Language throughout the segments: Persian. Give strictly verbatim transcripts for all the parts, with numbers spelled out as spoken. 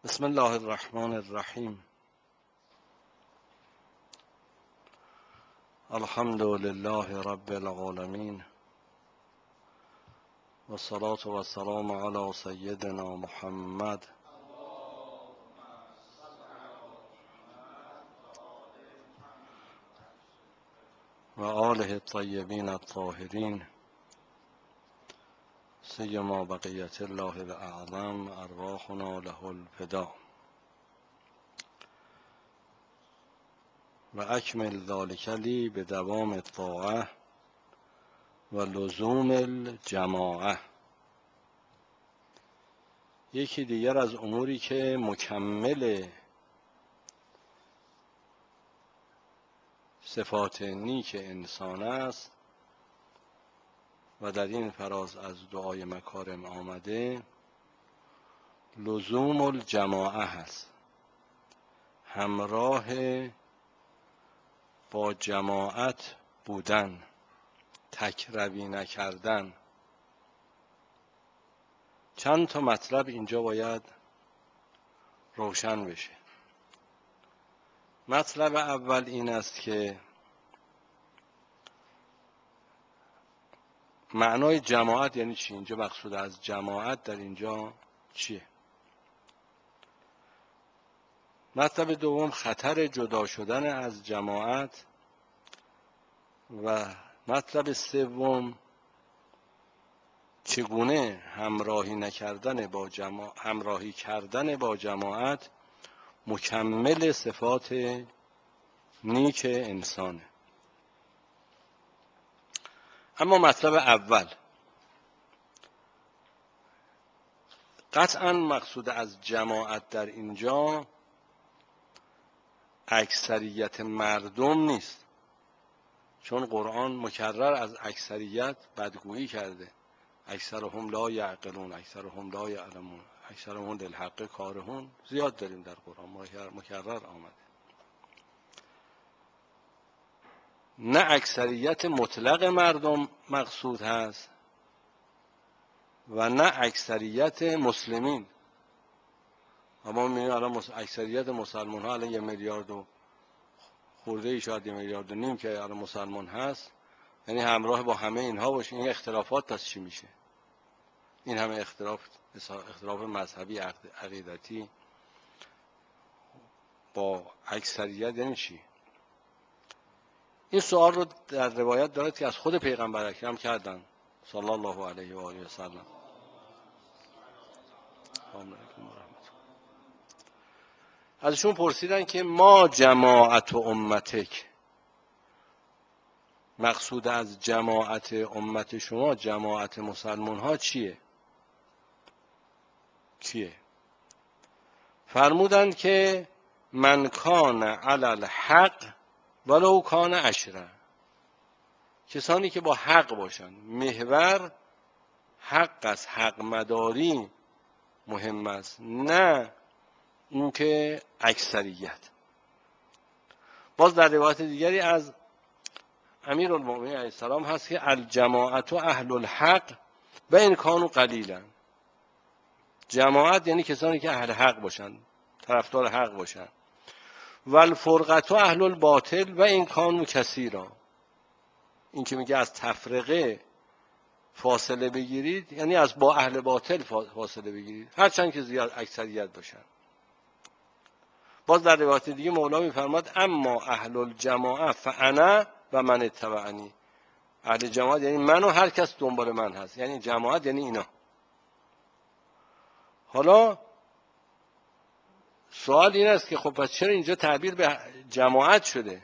بسم الله الرحمن الرحیم. الحمد لله رب العالمین و الصلاة و السلام علی سیدنا محمد و آله الطیبین الطاهرین سیما بقیت الله الاعظم ارواحنا له الفدا و اکمل ذلک لی به دوام الطاعه و لزوم الجماعه. یکی دیگر از اموری که مکمل صفات نیک انسان است و در این فراز از دعای مکارم آمده، لزوم الجماعه هست، همراه با جماعت بودن، تکروی نکردن. چند تا مطلب اینجا باید روشن بشه. مطلب اول این است که معنای جماعت یعنی چی؟ اینجا مقصود از جماعت در اینجا چیه؟ مطلب دوم خطر جدا شدن از جماعت و مطلب سوم چگونه همراهی نکردن با جماعت همراهی کردن با جماعت مکمل صفات نیک انسانه. اما مطلب اول، قطعا مقصود از جماعت در اینجا اکثریت مردم نیست، چون قرآن مکرر از اکثریت بدگویی کرده. اکثرهم لا یعقلون، اکثرهم لا یعلمون، اکثرهم للحق کارهون. زیاد داریم در قرآن، مکرر آمده. نه اکثریت مطلق مردم مقصود هست و نه اکثریت مسلمین. اما می‌بینیم الان اکثریت مسلمان ها الان یه میلیارد و خورده ای، شاید یه میلیارد و نیم که الان مسلمان هست، یعنی همراه با همه اینها باشه. این اختلافات پس چی میشه؟ این همه اختلاف اختلاف مذهبی، عقیدتی با اکثریت یعنی چی؟ این سوال رو در روایت دارد که از خود پیغمبر اکرم کردن صلی الله علیه و آله و سلم. ازشون پرسیدن که ما جماعت و امتک، مقصود از جماعت امت شما، جماعت مسلمان ها چیه؟ چیه؟ فرمودند که من کان علی الحق ولو کان عشره، کسانی که با حق باشن. محور حق است، حق مداری مهم است، نه اون که اکثریت. باز در روایت دیگری از امیرالمؤمنین علیه السلام هست که الجماعت و اهل الحق و این کانوا قلیلا. جماعت یعنی کسانی که اهل حق باشن، طرفدار حق باشن. و الفرقت و اهل الباطل و این کانوا کثیرا. این که میگه از تفرقه فاصله بگیرید یعنی از با اهل باطل فاصله بگیرید، هرچند که زیاد اکثریت باشن. باز در روایت دیگه مولا میفرماد اما اهل الجماعه فانا و من اتبعنی. اهل جماعت یعنی من و هر کس دنبال من هست، یعنی جماعت یعنی اینا. حالا سوال این است که خب پس چرا اینجا تعبیر به جماعت شده؟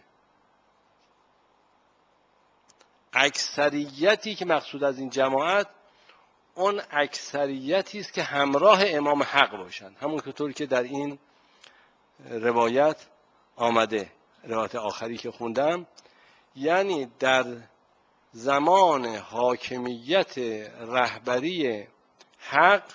اکثریتی که مقصود از این جماعت اون اکثریتی است که همراه امام حق باشند، همون که طوری که در این روایت آمده، روایت آخری که خوندم. یعنی در زمان حاکمیت رهبری حق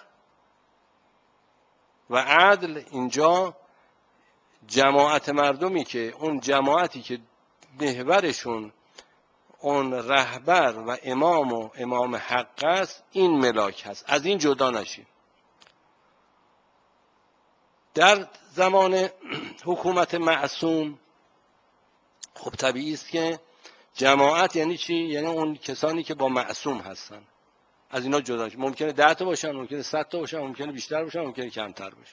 و عدل، اینجا جماعت مردمی که اون جماعتی که محورشون اون رهبر و امام و امام حق است، این ملاک هست، از این جدا نشید. در زمان حکومت معصوم خب طبیعی است که جماعت یعنی چی؟ یعنی اون کسانی که با معصوم هستن، از اینا جدا شد. ممکنه ده تا باشن، ممکنه صد تا باشن، ممکنه بیشتر باشن، ممکنه کمتر باشن.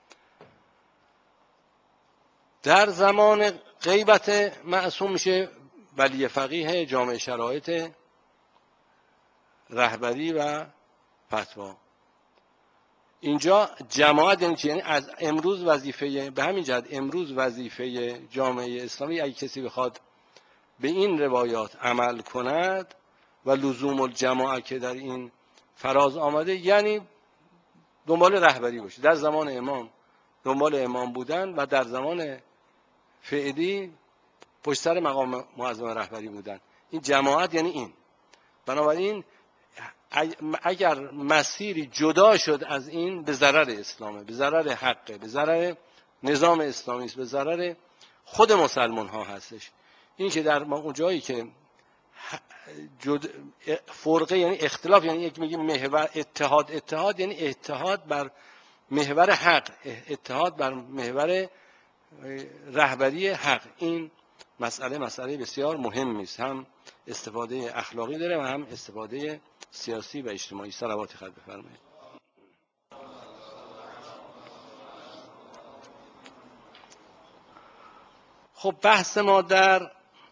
در زمان غیبت معصوم میشه ولی فقیه جامع شرایط رهبری و فتوا. اینجا جماعت یعنی چی؟ یعنی از امروز وظیفه، به همین جهت امروز وظیفه جامعه اسلامی اگه کسی بخواد به این روایات عمل کند و لزوم الجماعت که در این فراز آمده، یعنی دنبال رهبری باشه. در زمان امام دنبال امام بودن و در زمان فعلی پشت سر مقام معظم رهبری بودن. این جماعت یعنی این. بنابراین اگر مسیری جدا شد از این به ضرر اسلامه، به ضرر حقه، به ضرر نظام اسلامی است، به ضرر خود مسلمان ها هستش. این که در اون جایی که جد... فرقه یعنی اختلاف، یعنی یک میگیم محور اتحاد، اتحاد یعنی اتحاد بر محور حق، اتحاد بر محور رهبری حق. این مسئله مسئله بسیار مهمی است، هم استفاده اخلاقی داره و هم استفاده سیاسی و اجتماعی. صلوات خود بفرمایید. خب بحث ما در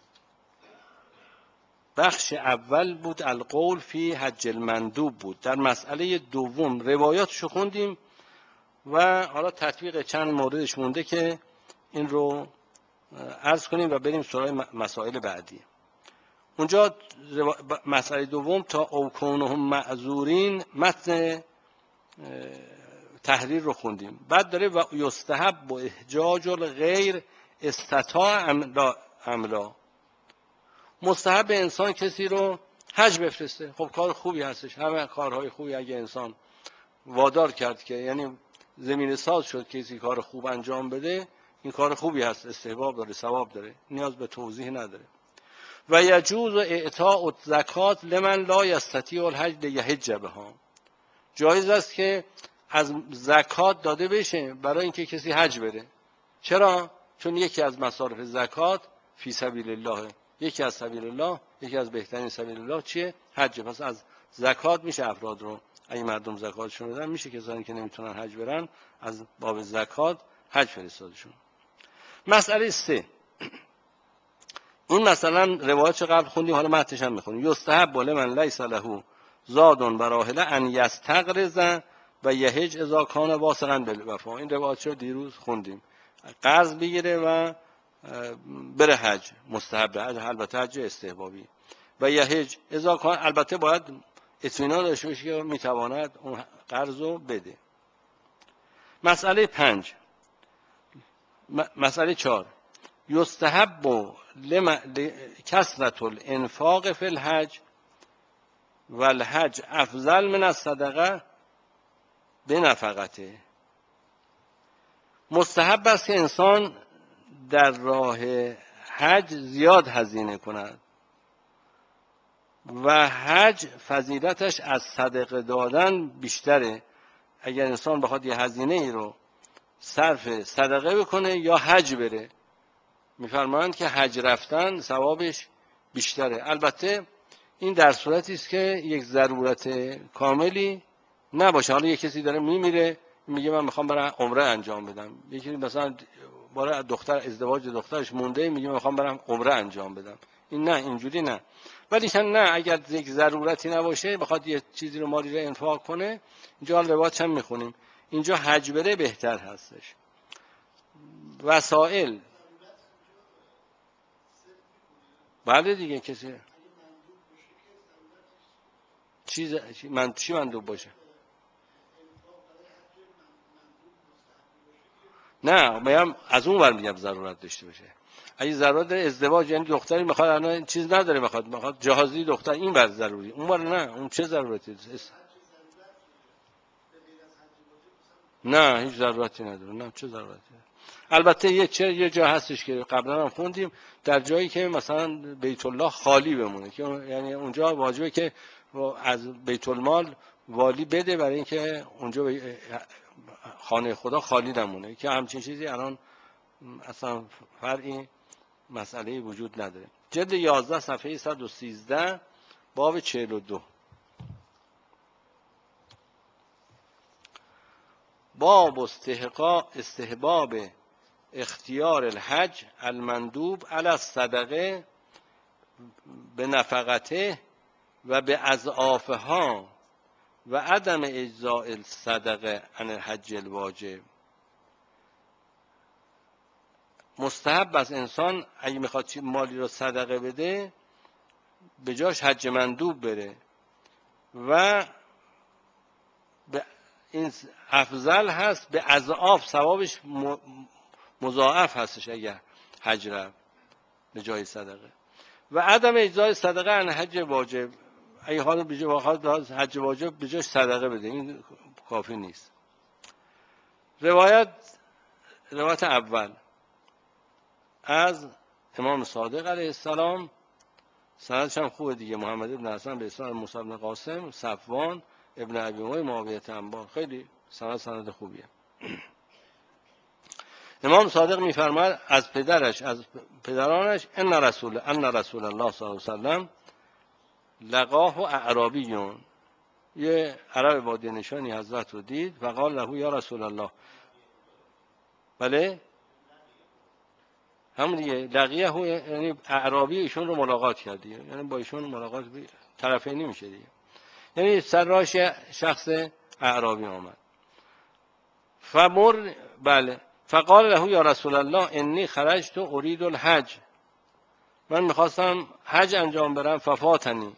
بخش اول بود، القول فی حج المندوب بود. در مسئله دوم روایاتشو خوندیم و حالا تطبیق چند موردش مونده که این رو عرض کنیم و بریم سراغ مسائل بعدی. اونجا مسئله دوم تا او کونهم معذورین متن تحریر رو خوندیم. بعد داره و یستحب و احجاج الغیر استطاع املا. مستحب انسان کسی رو حج بفرسته. خب کار خوبی هستش، همه کارهای خوبی اگه انسان وادار کرد که یعنی زمین ساز شد کسی کار خوب انجام بده، این کار خوبی هست، استحباب داره، ثواب داره، نیاز به توضیح نداره. و یجوز اعطاء الزکات لمن لا یستطیع الحج لیحج بها. جایز است که از زکات داده بشه برای اینکه کسی حج بره. چرا؟ چون یکی از مصارف زکات فی سبیل الله، یکی از سبیل الله، یکی از بهترین سبیل الله چیه؟ حج. پس از زکات میشه افراد رو، اگه مردم زکاتشون بدن، میشه کسانی که نمیتونن حج برن از باب زکات حج فرستادشون. مسئله سه، این مثلا روایت قبل خوندیم، حالا متنش هم میخونیم. یستحب لمن لیس له زاد و راحله ان یستقرض و یحج اذا کان واثقا بالوفا. این روایت رو دیروز خوندیم. قرض بگیره و بره حج، مستحب حج، البته حج استحبابی. و یحج اذا کان، البته باید اطمینان داشته باشه که میتواند اون قرض رو بده. مسئله پنج. مسئله چهار، یستحب کثرة الانفاق فی الحج و الحج افضل من الصدقه بنفقته. مستحب است که انسان در راه حج زیاد هزینه کند و حج فضیلتش از صدقه دادن بیشتره. اگر انسان بخواد یه هزینه ای رو صرف صدقه بکنه یا حج بره، میفرمایند که حج رفتن ثوابش بیشتره. البته این در صورتی است که یک ضرورت کاملی نباشه. حالا یک کسی داره میمیره میگه من میخوام برم عمره انجام بدم، یکی مثلا برای دختر ازدواج دخترش مونده میگه میخوام برم عمره انجام بدم، این نه، اینجوری نه. ولی نه، اگر یک ضرورتی نباشه بخواد یه چیزی رو مالی رو انفاق کنه، اینجا روایت هم میخونیم، اینجا حج بره بهتر هستش. وسائل بله دیگه، کسی چیز من چی مندوب باشه؟ نه میگم از اون ور میگم ضرورت داشته باشه. اگه ضرورت داره ازدواج، یعنی دختری میخواد الان چیز نداره، میخواد میخواد جهازی دختر، این ور ضروری، اون ور نه، اون چه ضرورتی داره؟ نه هیچ ضرورتی نداره. نه چه ضرورتی داره؟ البته یه چه یه جا هستش که قبلا هم خوندیم، در جایی که مثلا بیت الله خالی بمونه، که یعنی اونجا واجبه که از بیت المال والی بده برای اینکه اونجا خانه خدا خالی نمونه، که همچین چیزی الان اصلا فرعی مسئله وجود نداره. جلد یازده صفحه صد و سیزده باب چهل و دو. باب استحقاق استحباب اختیار الحج المندوب علی الصدقه به نفقته و به اضعافها و عدم اجزاء الصدقه عن الحج الواجب. مستحب است انسان اگه میخواد مالی رو صدقه بده به جاش حج مندوب بره و به این افضل هست، به اضعاف ثوابش مضاعف هستش اگر حج رفت به جای صدقه. و عدم اجزای صدقه عن حج واجب، اگه حالا به جای حج واجب به جاش صدقه بده، این کافی نیست. روایت روایت اول از امام صادق علیه السلام، سندش هم خوبه دیگه، محمد ابن حسن به اسناد موسی بن قاسم صفوان ابن ابی امیه معاویه انبار، خیلی سند سند خوبیه. امام صادق میفرماید از پدرش از پدرانش ان رسول ان رسول الله صلی الله علیه و سلم لقاه اعرابیون، یه عرب بادیه نشانی حضرت رو دید و قال له یا رسول الله. بله همون دیگه لقیه، یعنی اعرابی ایشون رو ملاقات کرد دیگه، یعنی با ایشون ملاقات طرفینی میشه دیگه، یعنی سراش شخص اعرابی آمد. فمر بله فقال له یا رسول الله انی خرجت اريد الحج، من میخواستم حج انجام برم، ففاتنی،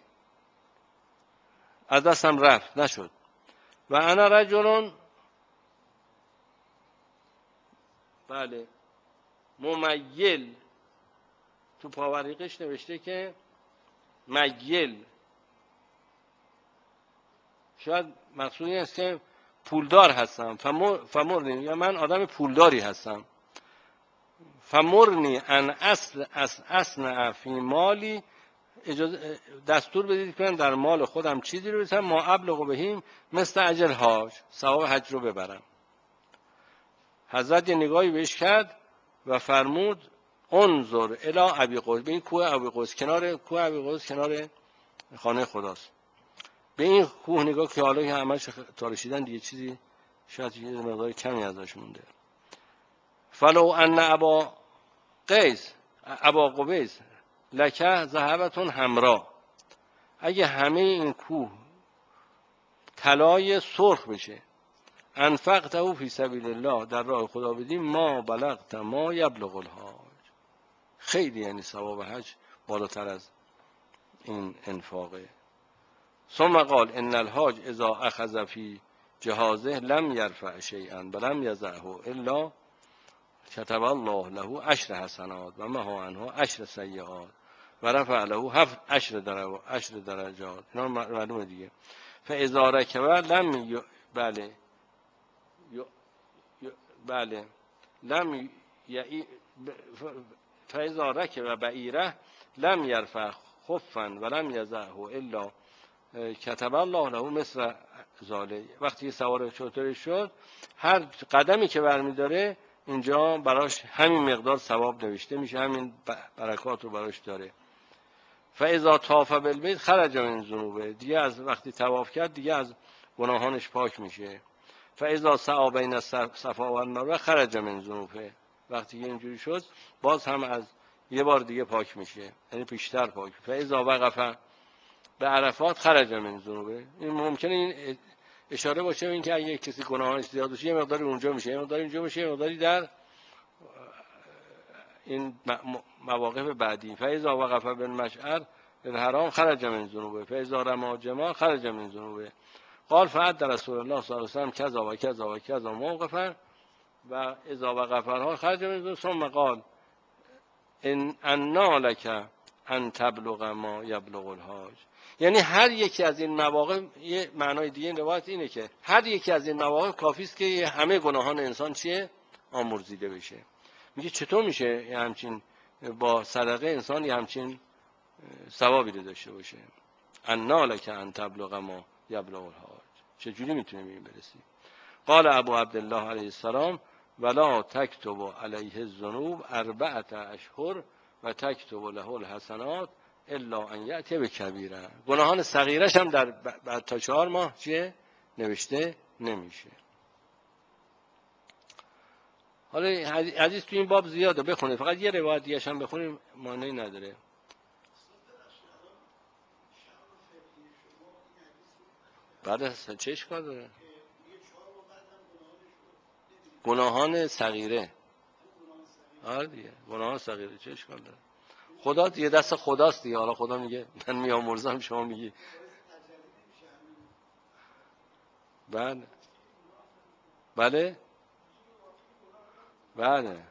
از دستم رفت نشد. و انا رجل بله ممیل، تو پاوریقش نوشته که میل، شاید مقصود این است که پولدار هستم. فمرنی، یا من آدم پولداری هستم. فمرنی ان اصل اصنع فی مالی، اجازه دستور بدید که من در مال خودم چیزی رو بسازم ما ابلغ بهیم مثل اجل حاج، ثواب حج رو ببرم. حضرت یه نگاهی بهش کرد و فرمود انظر الی ابی قوس، به این کوه ابی قوس، کنار کوه ابی قوس کنار خانه خداست، به این کوه نگاه که حالا که همش تارشیدن دیگه، چیزی شاید یه مقدار کمی ازش مونده. فلو ان ابا قیس ابا قبیس لکه ذهبتون حمرا، اگه همه این کوه طلای سرخ بشه، انفقته فی سبیل الله، در راه خدا بدیم، ما بلغت ما یبلغ الحاج، خیلی یعنی ثواب حج بالاتر از این انفاقه. ثم قال ان الحاج اذا اخذ فی جهازه لم یرفع شیئا ولم یضعه الا كتب الله له عشر حسنات و محا عنه عشر سیئات و رفع له هفت عشر درجات عشر درجات. اینا معلومه دیگه. فاذا رکب لم ی... بله ی... ی... بله لم ی... فاذا رکب بعیره لم یرفع خفا ولم یضعه الا کتب الله له مثل ذالک. وقتی سوار شتر شد، هر قدمی که برمیداره اینجا براش همین مقدار ثواب نوشته میشه، همین برکات رو براش داره. فاذا طاف بالبیت خرج من ذنوبه، دیگه از وقتی طواف کرد دیگه از گناهانش پاک میشه. فاذا سعی بین الصفا و المروه خرج من ذنوبه، وقتی که اینجوری شد باز هم از یه بار دیگه پاک میشه، یعنی بیشتر پاک. فاذا وقف به عرفات خرج من ذنوبه، این ممکنه این اشاره باشه این که اگه کسی گناهانش زیاد باشه یه مقداری اونجا میشه، یه مقداری اینجا میشه، یه مقداری در این مواقف بعدی. فاذا وقف بالمشعر الحرام خرج من ذنوبه فاذا رمى جمار خرج من ذنوبه. قال فعد رسول الله صلی الله علیه و سلم کذا و کذا و کذا موقفا و اذا وقفها خرج من ذنوبه. ثم قال ان انا لك ان تبلغ ما یبلغ الحاج، یعنی هر یکی از این مواقع، یه معنای دیگه این روایت اینه که هر یکی از این مواقع کافی است که همه گناهان انسان چیه آمرزیده بشه. میگه چطور میشه یه همچین با صدقه انسان یه همچین ثوابی رو داشته باشه؟ انا لک ان تبلغ ما یبلغ الحاج، چجوری میتونه به این برسی؟ قال ابو عبدالله علیه السلام ولا تکتب علیه الذنوب اربعه اشهر و تکتب له الحسنات الا ان یأتی بکبیره. گناهان صغیرش هم در بعد تا چهار ماه چیه نوشته نمیشه. حالا حدیث تو این باب زیاده بخونید، فقط یه روایت دیگه هم بخونید معنی نداره. بعد از چه اشکال داره؟ گناهان صغیره. آره دیگه گناهان صغیره چه اشکال داره؟ خدا دیگه دست خداست دیگه. حالا خدا میگه من میامرزم شما میگی بله بله بله.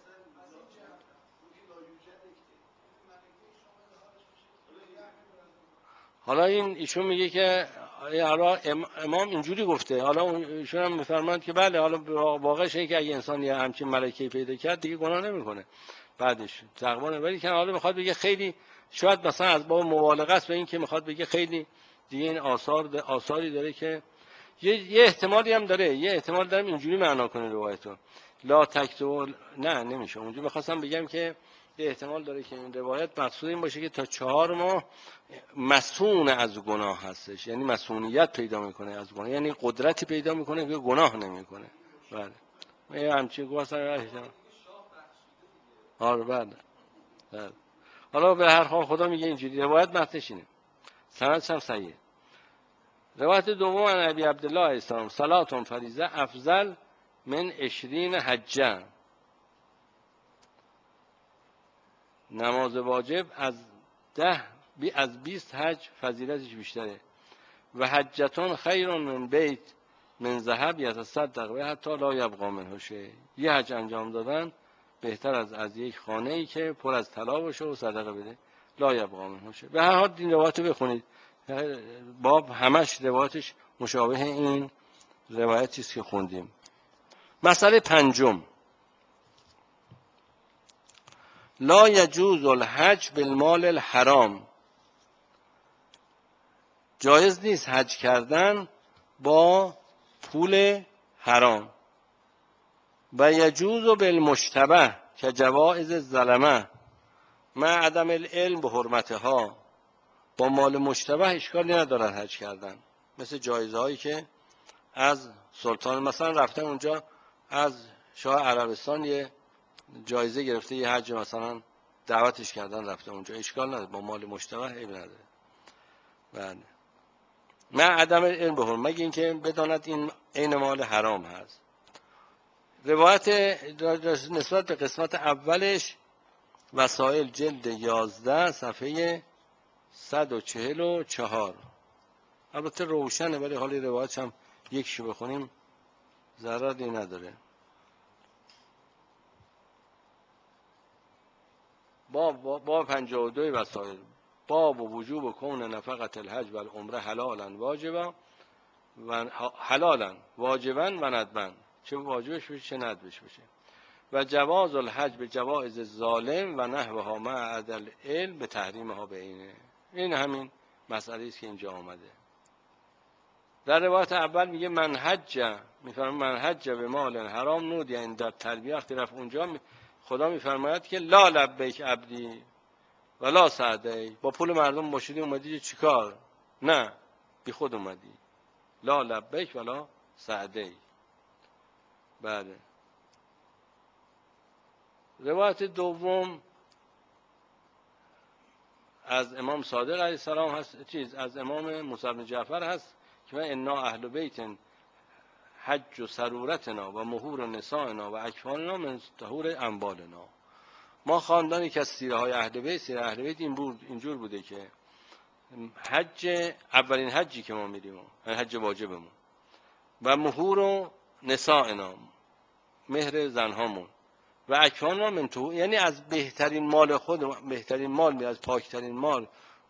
حالا این ایشون میگه که حالا امام اینجوری گفته، حالا ایشون هم میفرماند که بله حالا واقعش اینه که اگه انسان یه همچین ملکه‌ای پیدا کرد دیگه گناه نمیکنه بعدش تقوا. ولی که حالا میخواد بگه خیلی شاید مثلا از باب مبالغه است به این که میخواد بگه خیلی دیگه این آثار آثاری داره که یه, یه احتمالی هم داره، یه احتمال دارم اینجوری معنا کنه روایتو لا تکتب. نه نمیشه اونجوری. میخواستم بگم که یه احتمال داره که این روایت مقصود این باشه که تا چهار ماه مسئول از گناه هستش، یعنی مسئولیت پیدا میکنه از گناه، یعنی قدرتی پیدا میکنه که گناه نمیکنه. بله یه همچین گفتن. آره بله بله. حالا به هر حال خدا میگه اینجوری روایت متنش اینه، سندش هم صحیحه. روایت دوم عن ابی عبدالله علیه السلام صلات فریضه افضل من عشرین حجه. نماز واجب از ده بی از بیست حج فضیلتش بیشتره. و حجتون خیر من بیت من ذهب یتصدق و حتی لا یبقى منه شیء. یه حج انجام دادن بهتر از از یک خانه ای که پر از طلا باشه و صدقه بده لا یبقى منه شیء. به هر حال این روایت رو بخونید، باب همش روایتش مشابه این روایتی است که خوندیم. مسئله پنجم لا یجوز الحج بالمال الحرام. جایز نیست حج کردن با پول حرام. و یجوز بالمشتبه که جوائز الظلمه مع عدم العلم به حرمتها. با مال مشتبه اشکالی ندارد حج کردن، مثل جایزه هایی که از سلطان مثلا رفتن اونجا از شاه عربستان یه جایزه گرفته، یه حج مثلا دعوتش کردن رفته اونجا، اشکال نداره، با مال مشتبه عیب نداره. بله مع عدم علم به حرمت، مگه اینکه بداند این عین مال حرام هست. روایت نسبت به قسمت اولش وسائل جلد یازده صفحه صد و چهل و چهار. البته روشنه ولی حالی روایتش هم یکشو بخونیم ضرری نداره. باب باب پنجاه و دو وسائل باب و وجوب و کون نفقت الحج و العمره حلالا واجبا و حلالا واجبا و ندبا، چه واجبش بشه چه ندبش بشه. و جواز الحج به جوائز ظالم و نحوها مع عدل علم به تحریمها به اینه. این همین مسئله است که اینجا آمده. در روایت اول میگه من حج، میفرماید من حج به مال حرام نود، یعنی در تلبیه وقتی رفت اونجا خدا میفرماید که لا لبیک عبدی ولا سعدی. با پول مردم باشیدی اومدی چیکار؟ نه بی خود اومدی. لا لبیک ولا سعدی. بله. روایت دوم از امام صادق علیه السلام هست، چیز از امام موسی بن جعفر هست که من انا اهل بیت حج و سرورتنا و مهور نسائنا و اکفاننا من طهور اموالنا. ما خاندانی که از سیره های اهل بیت، سیره اهل بیت این بود اینجور بوده که حج اولین حجی که ما میریم حج واجبمون و مهور و نسائنا مهر زنهامون و اکفاننا من طهور، یعنی از بهترین مال خود، بهترین مال از پاکترین مال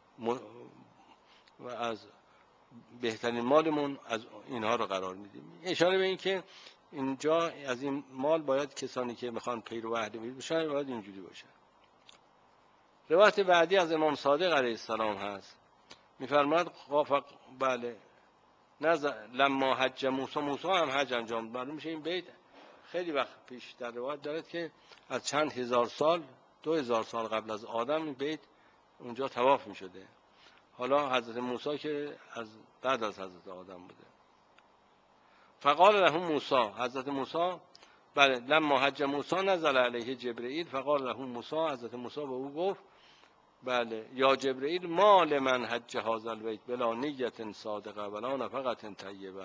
و از بهترین مالمون از اینها رو قرار میدیم. اشاره به این که اینجا از این مال باید کسانی که میخوان پیرو اهل بیت بشن باید اینجوری باشه. روایت بعدی از امام صادق علیه السلام هست، میفرماد بله نظر لما حج موسی، موسی هم حج انجام داد. معلوم میشه این بیت خیلی وقت پیش در روایت دارد که از چند هزار سال، دو هزار سال قبل از آدم این بیت اونجا طواف میشده. حالا حضرت موسی که از بعد از حضرت آدم بوده. فقال له موسی، حضرت موسی بله لما حج موسی نزل علیه جبرئیل فقال له موسی، حضرت موسی به او گفت بله یا جبرئیل ما لمن حج هذا البیت بلا نیت صادقه ولا نفقه طیبه.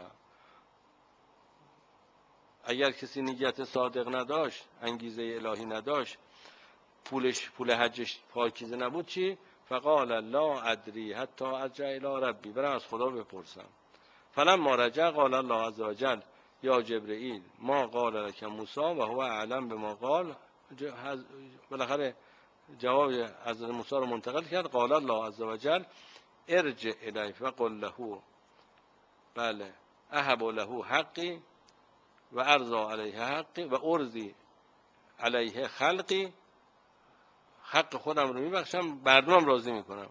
اگر کسی نیت صادق نداشت، انگیزه الهی نداشت، پولش پول حجش پاکیزه نبود چی؟ فقال لا ادری حتی ارجع الی ربی، برم از خدا بپرسم. فلما رجع قال الله عز وجل یا جبرئیل ما قال لك موسی و هو اعلم بما قال. بالاخره جواب حضرت موسی رو منتقل کرد. قال الله عز وجل ارجع الیه فقل له بله اهب له حقی و ارضا علیه حقی و ارضی علیه خلقی، حق خودم رو میبخشم، مردمم راضی میکنم.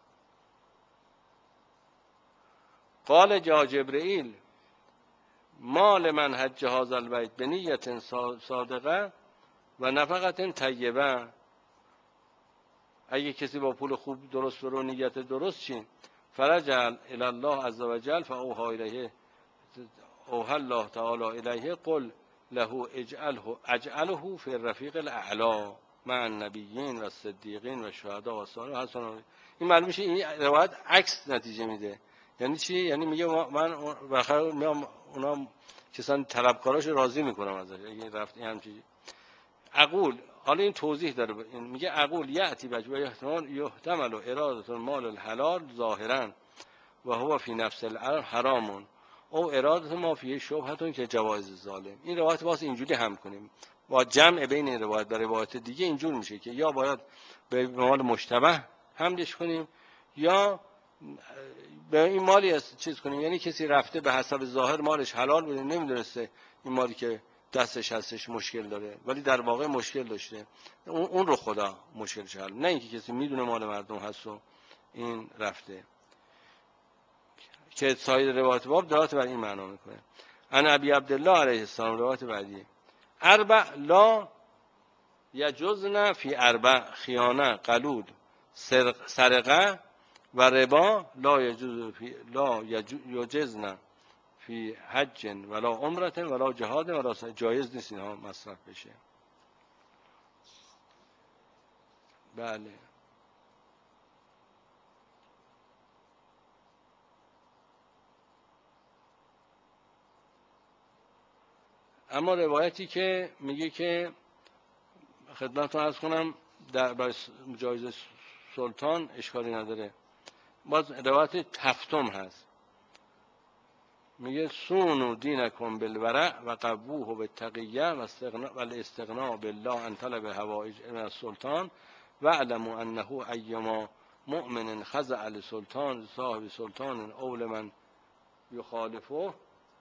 قال جا جبرئیل ما لمن حج هذا البیت بنیت صادقه و نفقه طیبه. اگه کسی با پول خوب درست برو نیت درست چین فرجع الی الله عز وجل فاوحى الیه اوحى الله تعالی الیه قل له اجعله اجعله فی الرفیق الاعلی مع النبیین و الصدیقین و شهدا و صالحین. این معلوم میشه این روایت عکس نتیجه میده. یعنی چی؟ یعنی میگه من بخیر میام اونا کسان طلبکاراش راضی میکنم ازش اگه رفت این همچین اقول. حالا این توضیح داره، این میگه اقول یاتی بجوه احتمال یحتمل اراده المال الحلال ظاهرا و هو فی نفس الامر حرام او اراده ما فیه شبهتون که جوایز ظالم. این روایت واسه اینجوری هم کنیم با جمع بین این روایت و روایت دیگه اینجور میشه که یا باید به مال مشتبه حملش کنیم یا به این مالی چیز کنیم. یعنی کسی رفته به حسب ظاهر مالش حلال بوده، نمیدونسته این مالی که دستش هستش مشکل داره ولی در واقع مشکل داشته، اون رو خدا مشکلش حل، نه اینکه کسی میدونه مال مردم هست و این رفته. که سایر روایت باب دلالت بر این معنا میکنه. ان ابی عبدالله علیه السلام روایت بعدی اربع لا یجزن فی اربع خیانه قلود سرقه و ربا لا یجوز فی لا یجزن فی حج ولا عمرت ولا جهاد ولا سا. جایز نیست اینها مصرف بشه. بله اما روایتی که میگه که خدمتتون عرض کنم در برای جایز سلطان اشکالی نداره، باز روایت هفتم هست میگه سونو دینکم بالورع و قبوه بالتقیه و الاستغناء بالله عن طلب حوائج من السلطان و اعلموا انه ایما مؤمن خضع لسلطان صاحب سلطان او لمن یخالفه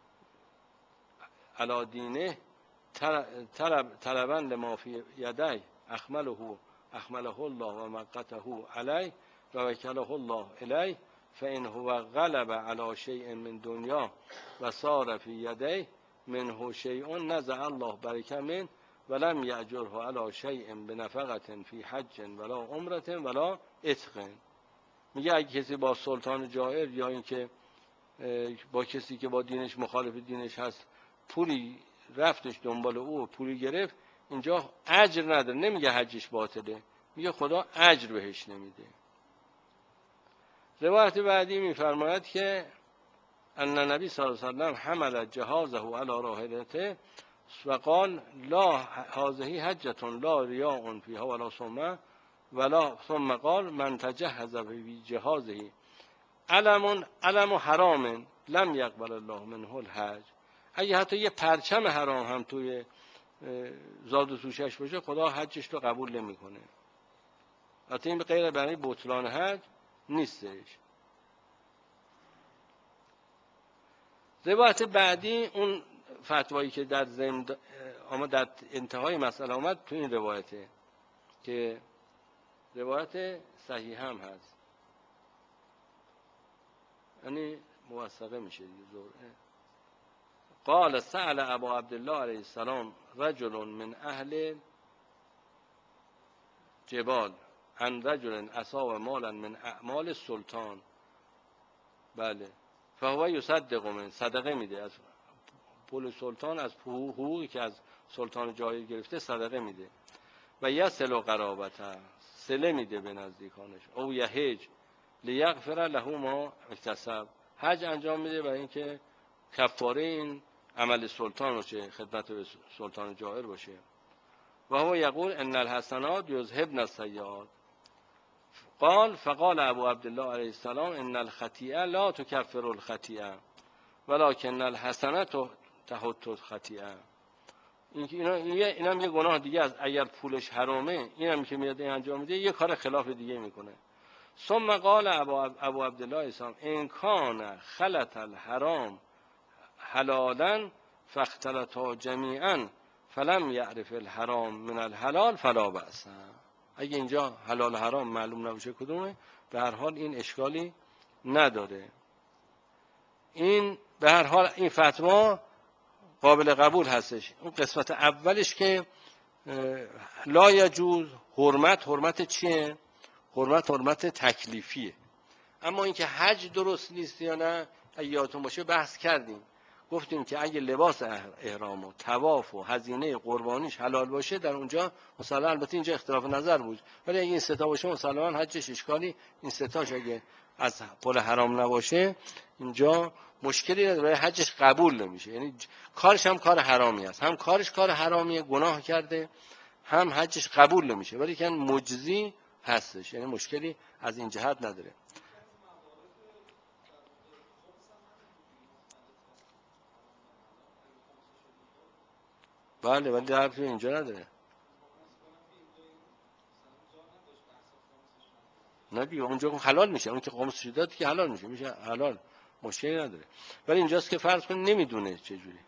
علی دینه طلبا لما فی یدیه اخمله اخمله الله و مقته علیه و وکله الله الیه فإن هو غلب على شیء من دنیا و صار فی یدیه منه شیء نزع الله برکه من ولم یأجره على شیء بنفقة فی حج ولا عمرة ولا عتق. میگه اگه کسی با سلطان جائر یا اینکه با کسی که با دینش مخالف دینش هست پولی رفتش دنبال او پولی گرفت، اینجا اجر نداره، نمیگه حجش باطله، میگه خدا اجر بهش نمیده. روایت بعدی میفرماید که ان نبی صلی الله علیه و سلم حمل جهازه علی راحلته و قال لا هذه حجة لا ریاء فیها ولا سمعه ولا ثم قال من تجهز به جهازه علم علم حرام لم یقبل الله منه الحج. اگه حتی یه پرچم حرام هم توی زاد و توشش باشه خدا حجش رو قبول نمیکنه. حتی این غیر برای بطلان حج نیستش. روایت بعدی اون فتوایی که در ضمن آمد در انتهای مسئله آمد تو این روایته که روایت صحیح هم هست. یعنی موثقه میشه دیگه زرعه. قال سأل ابو عبدالله علیه السلام رجل من اهل جبال عن رجل اصاب مالا من اعمال السلطان. بله فهو یصدق من، صدقه میده از پول سلطان، از حقوقی که از سلطان جایر گرفته صدقه میده. و یصل قرابته، صله میده به نزدیکانش. او یحج لیغفر له ما اکتسب، حج انجام میده برای اینکه کفاره این عمل سلطان باشه، خدمت به سلطان جائر باشه. و هو یقول ان الحسنات یذهبن السیئات. قال فقال ابو عبدالله علیه السلام ان الخطیئه لا تکفر الخطیئه ولکن الحسنه تحط الخطیئه. این اینا اینا هم یه گناه دیگه است. اگر پولش حرامه، اینم که میاد انجام میده یه کار خلاف دیگه میکنه. ثم قال ابو ابو عبدالله السلام ان کان خلط الحرام حلالا فاختلطا جمیعا فلم یعرف الحرام من الحلال فلا بأس. اگه اینجا حلال حرام معلوم نباشه کدومه، به هر حال این اشکالی نداره. این به هر حال این فتوا قابل قبول هستش. اون قسمت اولش که لا یجوز، حرمت حرمت چیه؟ حرمت حرمت تکلیفیه. اما اینکه حج درست نیست یا نه، اگه یادتون باشه بحث کردیم، گفتیم که اگه لباس احرام و طواف و هزینه قربانیش حلال باشه در اونجا مثلا، البته اینجا اختلاف نظر بود، ولی اگه این سه تا باشه مثلا حجش اشکالی، این سه تاش اگه از پول حرام نباشه اینجا مشکلی نداره، حجش قبول نمیشه. یعنی کارش هم کار حرامی است، هم کارش کار حرامیه، گناه کرده، هم حجش قبول نمیشه، ولی که مجزی هستش، یعنی مشکلی از این جهت نداره. بله ولی در اینجا نداره. نه دیگه اونجا حلال میشه، اون که خمس شده که حلال میشه، میشه حلال، مشکلی نداره. ولی اینجاست که فرض کن نمیدونه چه جوری.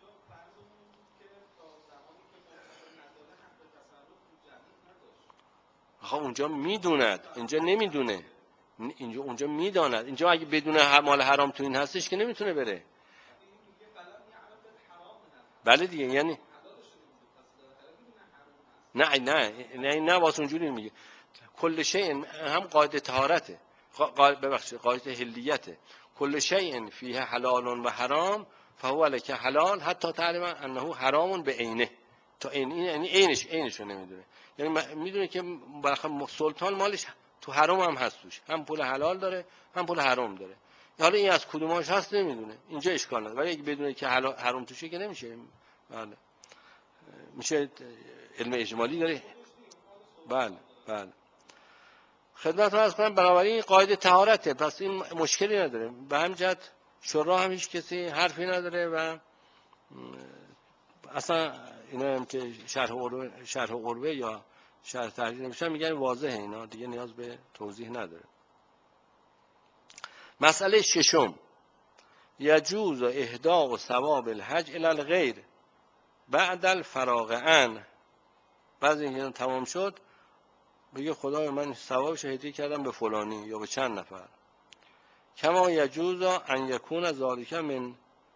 خب اونجا میدوند، اینجا نمیدونه. اینجا اونجا میداند. اینجا اگه بدون مال حرام تو این هستش که نمیتونه بره. بله دیگه، یعنی نه نه نه نه واسه اونجوری میگه کل شیء، هم قاعده طهارته، ببخشید قاعده حلیته، کل شیء فیه حلال و حرام فهو لک حلال حتی تعلم انه حرام به عینه. تا این یعنی عینش عینش رو نمیدونه، یعنی میدونه که بالاخره سلطان مالش تو حرام هم هست، توش هم پول حلال داره هم پول حرام داره. حالا این از کدوماش هست نمیدونه، اینجا اشکال نداره. ولی اگه بدونه که حرام توشه که نمیشه. بله میشه علم اجمالی داره. بله بله خدمت عرض کنم. بنابراین قاعده طهارته، پس این مشکلی نداره. به همین جهت شورا هم هیچ کسی حرفی نداره و اصلا اینا هم که شرح قربه شرح قربه یا شرح تحریر نمیشن میگن واضحه، اینا دیگه نیاز به توضیح نداره. مسئله ششم، یجوز اهداء ثواب الحج الی الغیر بعد الفراغ عنه. بعد اینکه تمام شد بگه خدای من ثوابش هدیه کردم به فلانی یا به چند نفر. کما یجوز ان یکون ذالک من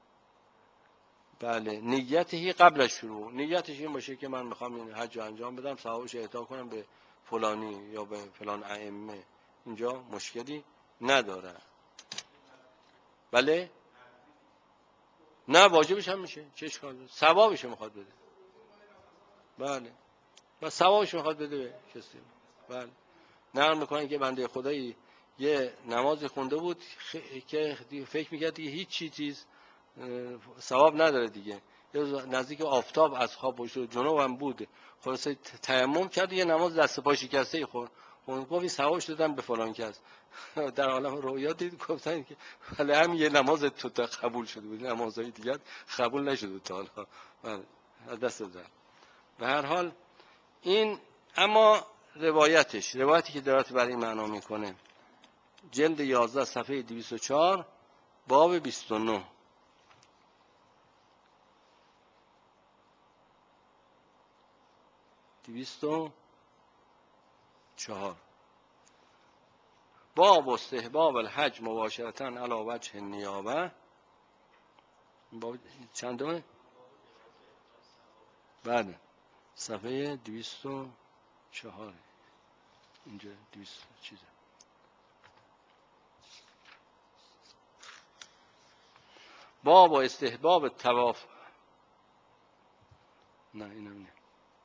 بله نیته قبل از شروع، نیتش این باشه که من میخوام این حج انجام بدم، ثوابش اهدا کنم به فلانی یا به فلان ائمه، اینجا مشکلی نداره. بله نه واجبش هم میشه، چه اشکالی داره، ثوابش میخواد بده. بله و ثوابش میخواد بده به کسی. بله نقل میکنن که بنده خدایی یه نمازی خونده بود که فکر میکرد دیگه هیچ چیز ثواب نداره دیگه، نزدیک آفتاب از خواب پشت جنوب هم بود، خلاصه تیمم کرد یه نماز دست پا شکسته خورد، گفت این ثوابش دادم به فلان کس. در عالم رویا دید گفتن که ولی هم یه نماز تو قبول شده بود، نمازهای دیگه قبول نشده تا حالا. دست دادم. به هر حال این، اما روایتش، روایتی که دارت برای این معنا میکنه، جلد یازده صفحه دویست و چهار باب بیست و نه. دویست و چهار باب استحباب الحج مباشرتا علی وجه النیابه. باب چندمه؟ بله صفحه دویست و چهار اینجا دویست چیزه. باب استحباب طواف. نه اینم نه.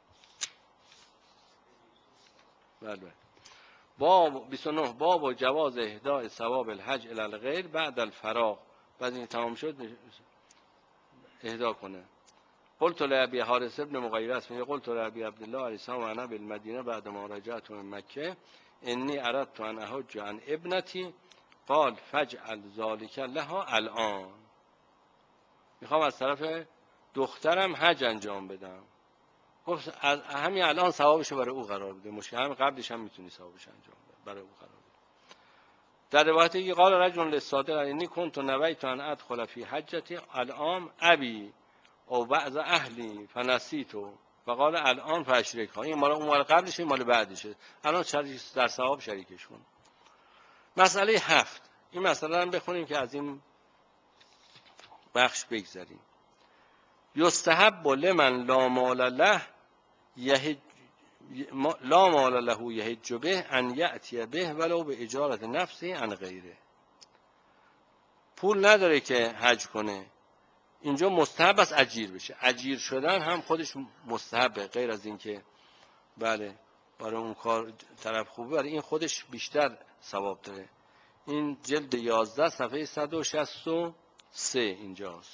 بله بله. باب بیست و نه باب جواز اهداء ثواب الحج الی الغیر بعد الفراغ. بعد این تمام شد اهدا کنه. قلت لأبي حارث ابن مغیرة میگه قلت لأبي عبدالله علیه السلام وانا بالمدینه بعد ما رجعت من مکه انی اردت ان احج عن ابنتی قال فاجعل ذلك لها الان. میخوام از طرف دخترم حج انجام بدم. گفت از همین الان ثوابشو برای او قرار بده. مشکل همین قبلش هم میتونی ثوابش انجام بده برای او قرار بده. در روایت دیگه قال رجل للصادق انی كنت نویت ان ادخل فی حجتی الان ابی او بعض اهلی فنسیتو فقال الان فاشرک. این مال اون مال قبلشه، مال بعدشه. الان در ثواب شریکش کن. مسئله هفت. این مسئله رو بخونیم که از این بخش بگذریم. یستحب لمن لا مال له یهج لا مال له یهج به ان یأتی به ولو به اجارت نفسی عن غیره. پول نداره که حج کنه، اینجا مستحب است اجیر بشه. اجیر شدن هم خودش مستحبه، غیر از این که بله برای اون کار طرف خوبه، برای این خودش بیشتر ثواب داره. این جلد یازده صفحه صد و شصت و سه اینجاست.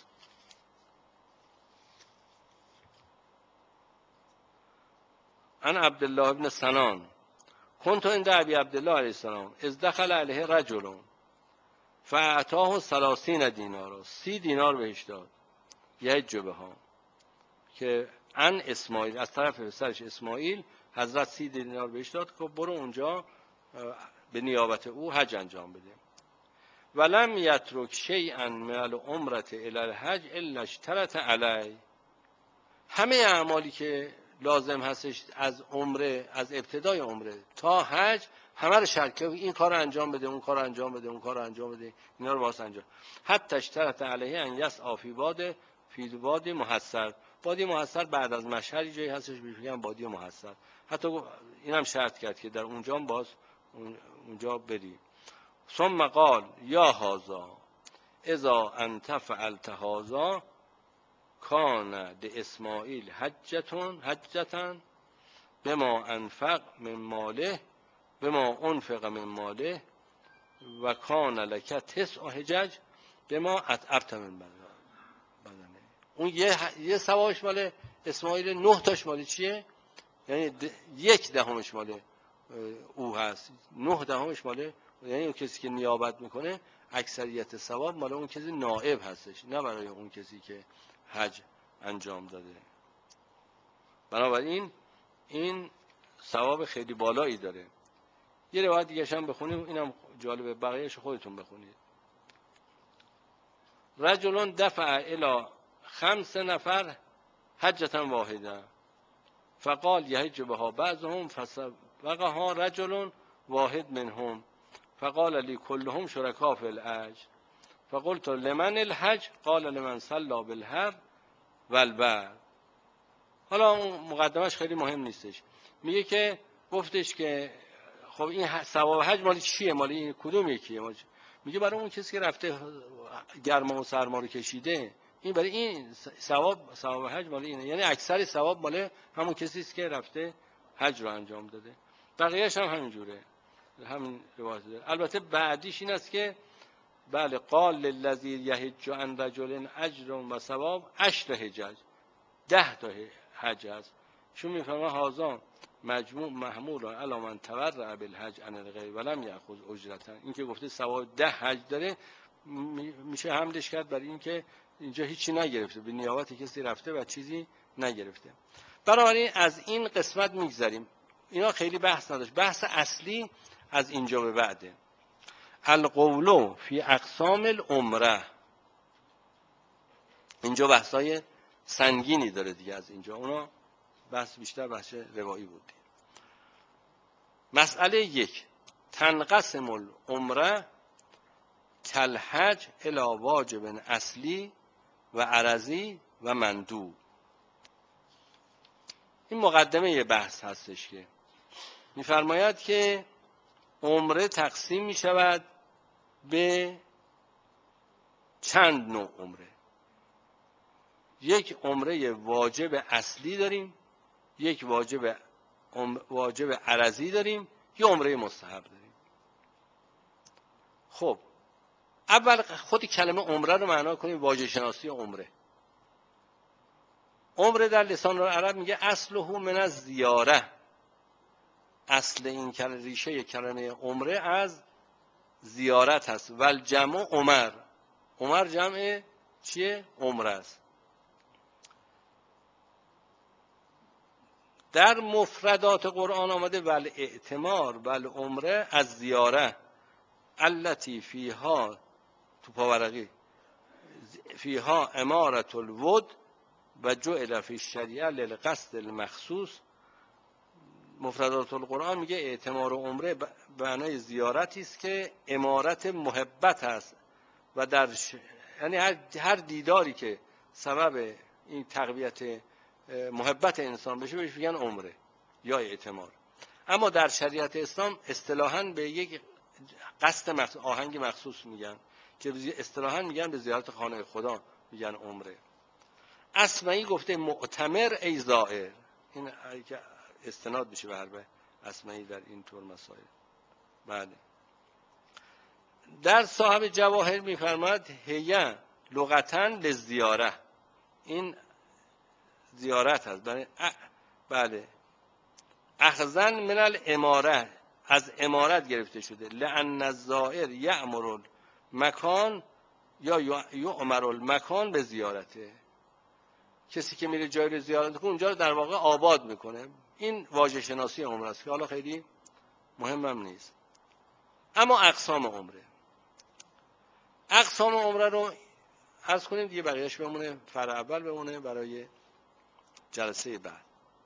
عن عبدالله ابن سنان كنت عند ابي عبدالله علیه السلام اذ دخل علیه رجل فاعطاه ثلاثین دینار، سی دینار بهش داد. یحج بها که عن اسماعیل، از طرف پسرش اسماعیل حضرت سی دینار بهش داد که برو اونجا به نیابت او حج انجام بده. ولم یترک شیئا من العمره الی الحج الا اشترط علی. همه اعمالی که لازم هستش از عمره، از ابتدای عمره تا حج، همه رو شرط کرد این کار رو انجام بده، اون کار رو انجام بده، اون کار رو انجام بده، اینا رو واسه انجام. حتی اشترط علیه ان یسعی فی واد فی واد محصر. وادی محصر بعد از مشهد جایی هستش میگن وادی محصر. حتی اینم شرط کرد که در اونجا باز اونجا بری. ثم قال یا هذا اذا انت فعلت هذا کان لاسماعیل حجتون حجتن بما انفق من ماله بما انفق من ماله و کان لک تسع حجج بما اتعبت من بدنه. اون یه یه ثوابش مال اسماعیل، نه تاش مال چیه؟ یعنی یک دهمش مال او هست، نه دهمش مال، یعنی اون کسی که نیابت میکنه اکثریت ثواب مال اون کسی نائب هستش، نه برای اون کسی که حج انجام داده. بنابراین این ثواب خیلی بالایی داره. یه روایت دیگه هم بخونیم، اینم جالبه، بقیه‌اش خودتون بخونید. رجلون دفع الی خمس نفر حجتا واحده فقال یحج بها بعضهم فسبقها رجل واحد منهم فقال لی كلهم شرکاء فی الاجر فقلت لمن الحج قال لمن صلى بالحر والبر. حالا اون مقدمش خیلی مهم نیستش. میگه که گفتش که خب این ثواب حج مال چیه؟ مال این کدوم یکیه؟ میگه برای اون کسی که رفته گرما و سرما رو کشیده، این برای این ثواب ثواب حج مال اینه. یعنی اکثر ثواب مال همون کسی است که رفته حج رو انجام داده. بقیه‌اش هم همینجوره، همین روایت داره. البته بعدیش این است که بله قال للذی یحج عن رجل اجر و ثواب عشر حجج، ده تا حج است. چون میفهمه هازان مجموع محمول علی من تورع بالحج عن الغیر ولم یاخذ اجرتا. این که گفته ثواب ده حج داره میشه حملش کرد برای این که اینجا هیچی نگرفته، به نیابت کسی رفته و چیزی نگرفته. بنابراین از این قسمت میگذریم، اینا خیلی بحث نداشت. بحث اصلی از اینجا به بعده. القول فی اقسام العمره. اینجا بحثای سنگینی داره دیگه. از اینجا اونا بحث بیشتر بحث روایی بود. مسئله یک، تنقسم العمره کالحج الی واجب اصلی و عرضی و مندوب. این مقدمه یه بحث هستش که می‌فرماید که عمره تقسیم می شود به چند نوع عمره. یک عمره واجب اصلی داریم، یک واجب واجب عرضی داریم، یک عمره مستحب داریم. خب اول خود کلمه عمره رو معنا کنیم. واژه شناسی عمره. عمره در لسان عرب میگه اصله من از زیاره. اصل این کلمه، ریشه کلمه عمره از زیارت هست. والجمع عمر. عمر جمع چیه؟ عمره است. در مفردات قرآن آمده ول اعتمار ول عمره از زیاره التي فیها تو پاورقی فیها امارت الود و جعل فی الشریعه للقصد المخصوص. مفردات القرآن میگه اعتمار و عمره به معنای زیارتی است که امارت محبت است و در ش... یعنی هر هر دیداری که سبب این تقویت محبت انسان بشه بهش میگن عمره یا اعتمار. اما در شریعت اسلام اصطلاحاً به یک قصد مخصوص، آهنگ مخصوص میگن که اصطلاحاً میگن به زیارت خانه خدا میگن عمره. اسمعی گفته معتمر ای زائر. این که استناد بشه به حرف اسمعی در این طور مسائل. بله. در صاحب جواهر میفرماد هیه لغتاً للزیاره. این زیارت هست. بله. بله. اخذن من الاماره، از امارت گرفته شده. لأن الزائر یأمر المکان یا یؤمر المکان به زیارته. کسی که میره جایی رو زیارت کنه اونجا رو در واقع آباد میکنه. این واژه شناسی عمره است که حالا خیلی مهمم نیست. اما اقسام عمره، اقسام عمره رو عرض کنیم دیگه، بقیه‌اش بمونه، فرع اول بمونه برای جلسه بعد.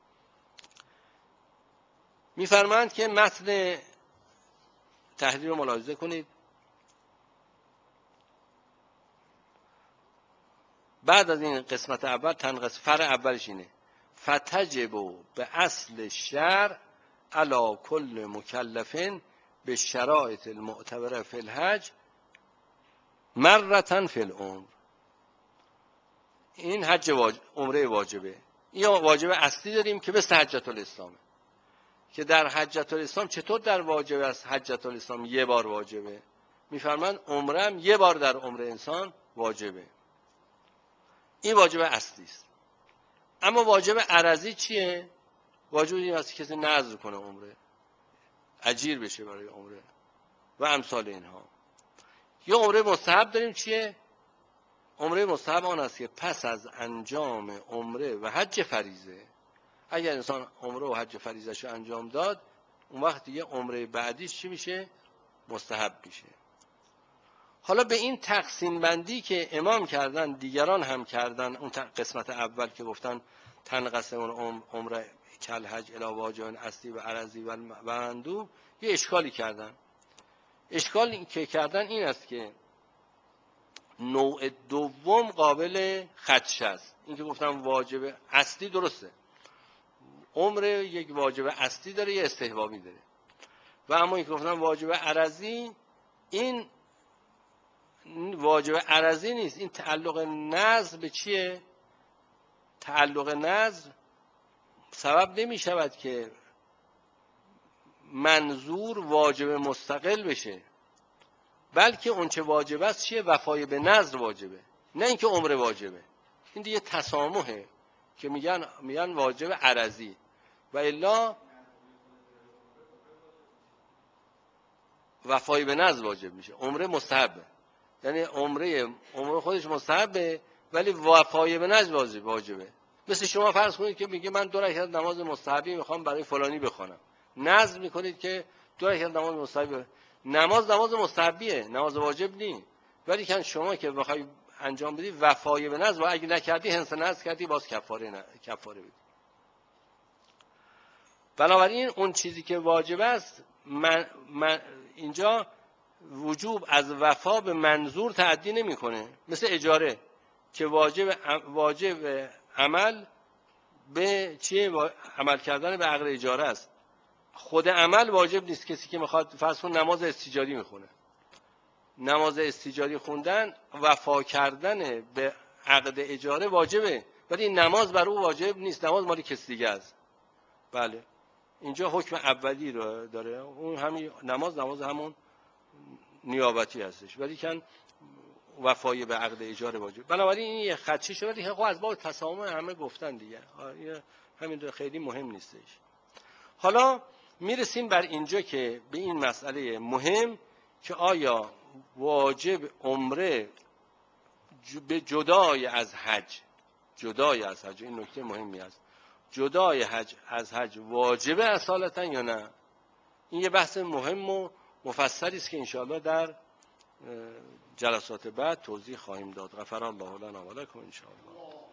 میفرمایند که متن تحریر رو ملاحظه کنید. بعد از این قسمت اول تنقص فرع اولش اینه فتجب به اصل شرع علی کل مکلف به شرایط المعتبره فی الحج مرتن فی العمر. این حج واجب، عمره واجبه. یا واجب اصلی داریم که مثل حجۃ الاسلامه، که در حجۃ الاسلام چطور در واجب است حجۃ الاسلام یه بار واجبه، میفرمایند عمره هم یه بار در عمر انسان واجبه. این واجب اصلی است. اما واجب عرضی چیه؟ واجب این است که کسی نذر کنه عمره، اجیر بشه برای عمره و امثال اینها. یا عمره مستحب داریم چیه؟ عمره مستحب آن است که پس از انجام عمره و حج فریضه، اگر انسان عمره و حج فریضه‌شو انجام داد، اون وقت دیگه عمره بعدیش چی میشه؟ مستحب میشه. حالا به این تقسیم بندی که امام کردن دیگران هم کردن، اون قسمت اول که گفتن تنقسم عمره کالحج الی واجب اصلی و عرضی و مندوب، یه اشکالی کردن. اشکالی که کردن این است که نوع دوم قابل خدشه است. این که گفتم واجب اصلی درسته، عمره یک واجب اصلی داره، یه استحبابی داره. و اما این که گفتم واجب عرضی، این واجب عرضی نیست. این تعلق نذر به چیه؟ تعلق نذر سبب نمی شود که منظور واجب مستقل بشه، بلکه اون چه واجب است چیه؟ وفای به نذر واجبه، نه اینکه عمره واجبه. این دیگه تسامحه که میگن میگن واجب عرضی، و الا وفای به نذر واجب میشه. عمره مستحبه، یعنی عمره عمره خودش مستحبه ولی وفای به نذر واجب واجبه. مثل شما فرض کنید که میگه من دو رکعت نماز مستحبی میخوام برای فلانی بخونم، نذر میکنید که دو رکعت نماز مستحبی. نماز نماز مستحبیه، نماز واجب نیست، ولی کن شما که بخوای انجام بدی وفای به نذر، و اگه نکردی هنس نذر کردی باز کفاره نه کفاره بدی. بنابراین اون چیزی که واجب است من, من اینجا وجوب از وفا به منظور تعدی نمیکنه، مثل اجاره که واجب واجب عمل به چیه؟ عمل کردن به عقد اجاره است. خود عمل واجب نیست. کسی که میخواد فرض کن نماز استیجاری میخونه، نماز استیجاری خوندن وفا کردن به عقد اجاره واجبه، ولی نماز بر او واجب نیست، نماز مال کسی دیگه است. بله اینجا حکم اولی رو داره، اون همین نماز نماز همون نیابتی هستش، ولی کن وفای به عقد اجاره واجب. بنابراین این یه خدشه شد، ولی خب از باب تسامح همه گفتن دیگه، همین خیلی مهم نیستش. حالا میرسیم بر اینجا که به این مسئله مهم که آیا واجب عمره به جدای از حج، جدای از حج، این نکته مهمی است، جدای حج از حج واجب اصالتا یا نه؟ این یه بحث مهم و مفصلی است که انشاءالله در جلسات بعد توضیح خواهیم داد. غفر الله لنا و لکم انشاءالله.